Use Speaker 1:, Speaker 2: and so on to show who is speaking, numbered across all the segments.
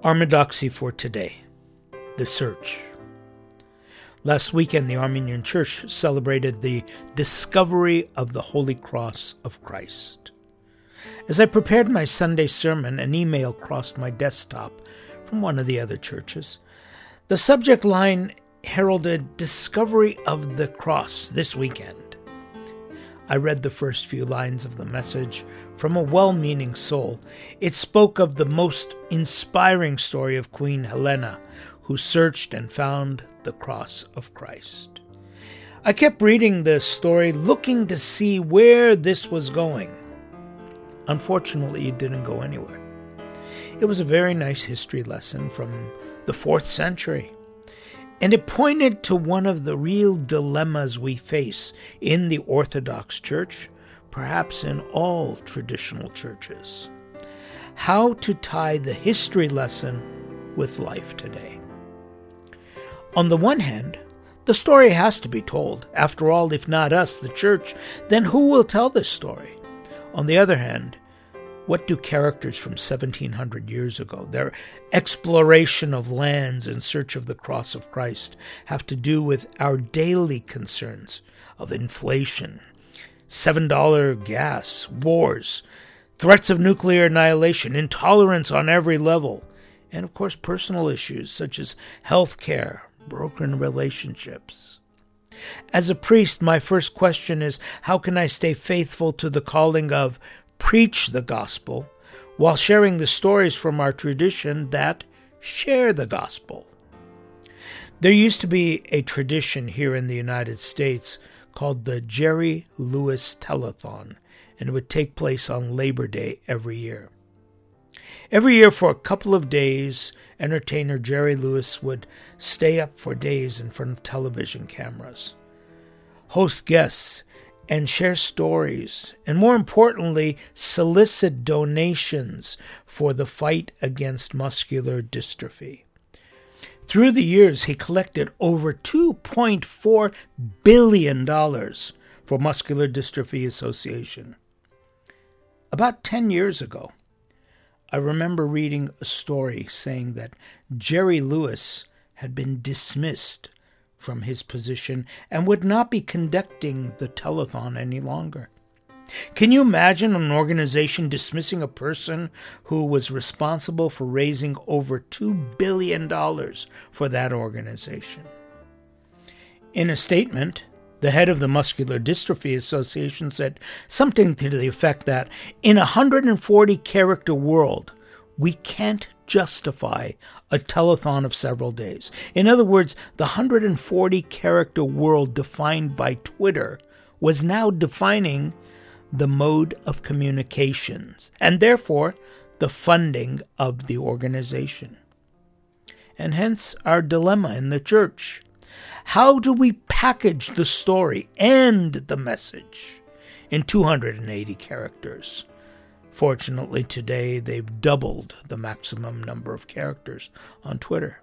Speaker 1: Orthodoxy for today, the search. Last weekend, the Armenian Church celebrated the discovery of the Holy Cross of Christ. As I prepared my Sunday sermon, an email crossed my desktop from one of the other churches. The subject line heralded Discovery of the Cross this weekend. I read the first few lines of the message from a well-meaning soul. It spoke of the most inspiring story of Queen Helena, who searched and found the cross of Christ. I kept reading the story, looking to see where this was going. Unfortunately, it didn't go anywhere. It was a very nice history lesson from the 4th century. And it pointed to one of the real dilemmas we face in the Orthodox Church, perhaps in all traditional churches. How to tie the history lesson with life today. On the one hand, the story has to be told. After all, if not us, the church, then who will tell this story? On the other hand, what do characters from 1700 years ago, their exploration of lands in search of the cross of Christ, have to do with our daily concerns of inflation, $7 gas, wars, threats of nuclear annihilation, intolerance on every level, and of course personal issues such as health care, broken relationships? As a priest, my first question is, how can I stay faithful to the calling of preach the gospel while sharing the stories from our tradition that share the gospel? There used to be a tradition here in the United States called the Jerry Lewis Telethon, and it would take place on Labor Day every year. Every year for a couple of days, entertainer Jerry Lewis would stay up for days in front of television cameras, host guests, and share stories, and more importantly, solicit donations for the fight against muscular dystrophy. Through the years, he collected over $2.4 billion for Muscular Dystrophy Association. About 10 years ago, I remember reading a story saying that Jerry Lewis had been dismissed from his position and would not be conducting the telethon any longer. Can you imagine an organization dismissing a person who was responsible for raising over $2 billion for that organization? In a statement, the head of the Muscular Dystrophy Association said something to the effect that in a 140-character world, we can't justify a telethon of several days. In other words, the 140-character world defined by Twitter was now defining the mode of communications, and therefore the funding of the organization. And hence our dilemma in the church. How do we package the story and the message in 280 characters? Fortunately, today they've doubled the maximum number of characters on Twitter.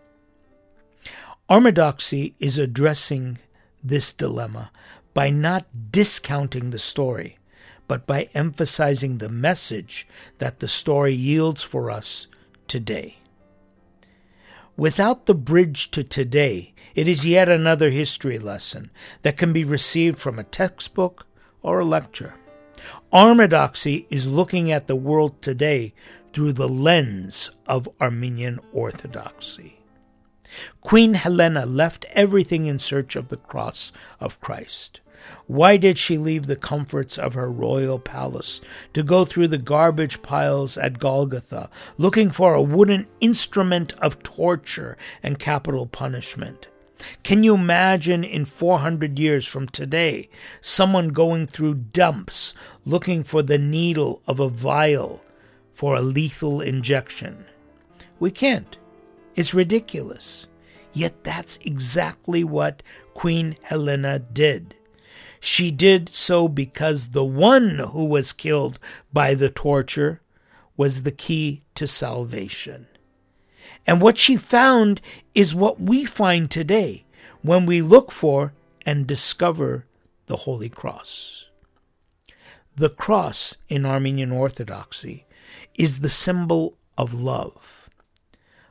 Speaker 1: Orthodoxy is addressing this dilemma by not discounting the story, but by emphasizing the message that the story yields for us today. Without the bridge to today, it is yet another history lesson that can be received from a textbook or a lecture. Orthodoxy is looking at the world today through the lens of Armenian Orthodoxy. Queen Helena left everything in search of the cross of Christ. Why did she leave the comforts of her royal palace to go through the garbage piles at Golgotha, looking for a wooden instrument of torture and capital punishment? Can you imagine in 400 years from today, someone going through dumps looking for the needle of a vial for a lethal injection? We can't. It's ridiculous. Yet that's exactly what Queen Helena did. She did so because the one who was killed by the torture was the key to salvation. And what she found is what we find today when we look for and discover the Holy Cross. The cross in Armenian Orthodoxy is the symbol of love.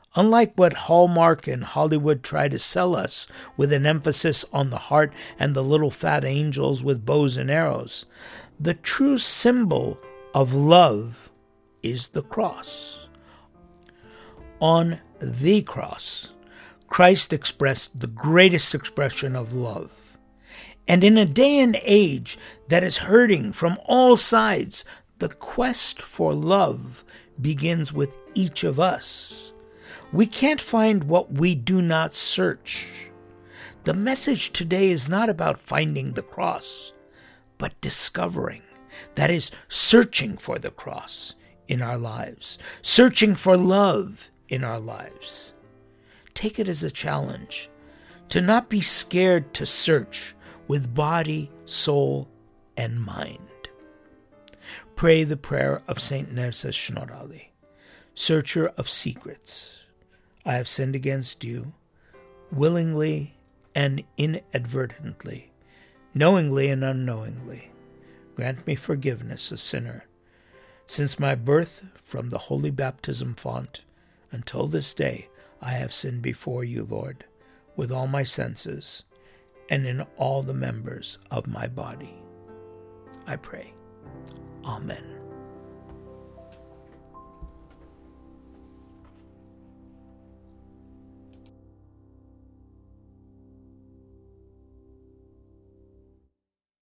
Speaker 1: Unlike what Hallmark and Hollywood try to sell us, with an emphasis on the heart and the little fat angels with bows and arrows, the true symbol of love is the cross. On the cross, Christ expressed the greatest expression of love. And in a day and age that is hurting from all sides, the quest for love begins with each of us. We can't find what we do not search. The message today is not about finding the cross, but discovering, that is, searching for the cross in our lives, searching for love in our lives. Take it as a challenge to not be scared to search with body, soul, and mind. Pray the prayer of Saint Nerses Shnorali, searcher of secrets. I have sinned against you, willingly and inadvertently, knowingly and unknowingly. Grant me forgiveness, a sinner. Since my birth from the holy baptism font until this day, I have sinned before you, Lord, with all my senses and in all the members of my body. I pray. Amen.